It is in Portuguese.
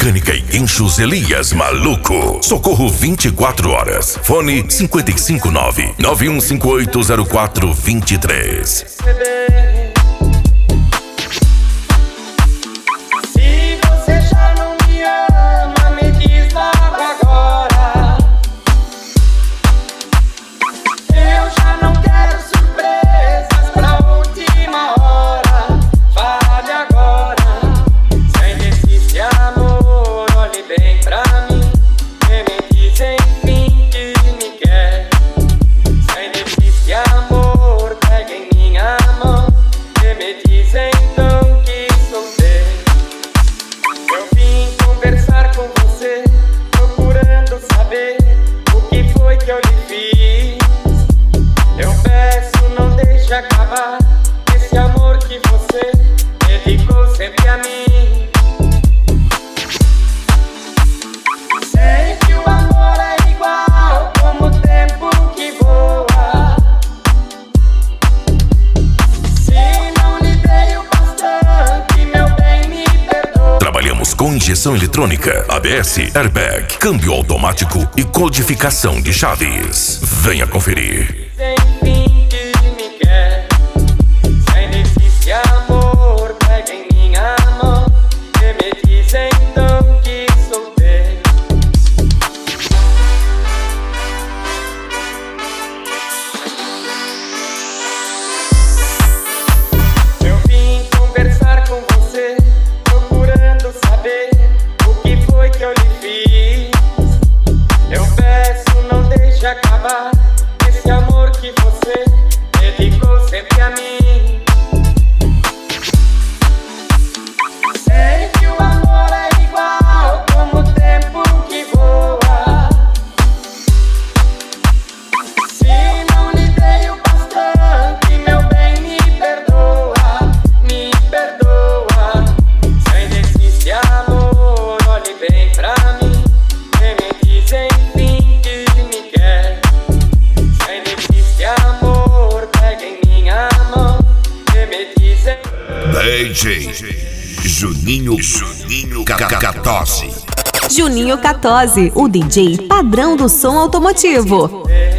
Mecânica e Guinchos Elias Maluco. Socorro 24 horas. Fone 559-91580423. Esse amor que você dedicou sempre a mim. Sei que o amor é igual como o tempo que voa. Se não lhe dei o bastante, meu bem, me perdoa. Trabalhamos com injeção eletrônica, ABS, airbag, câmbio automático e codificação de chaves. Venha conferir. Acabar esse amor que você dedicou sempre a mim. Sei que o amor é igual como o tempo que voa. Se não lhe dei o bastante, meu bem, me perdoa, me perdoa. Se ainda existe amor, olhe bem pra mim e me diz enfim. DJ Juninho Catose. Juninho Catose, o DJ padrão do som automotivo.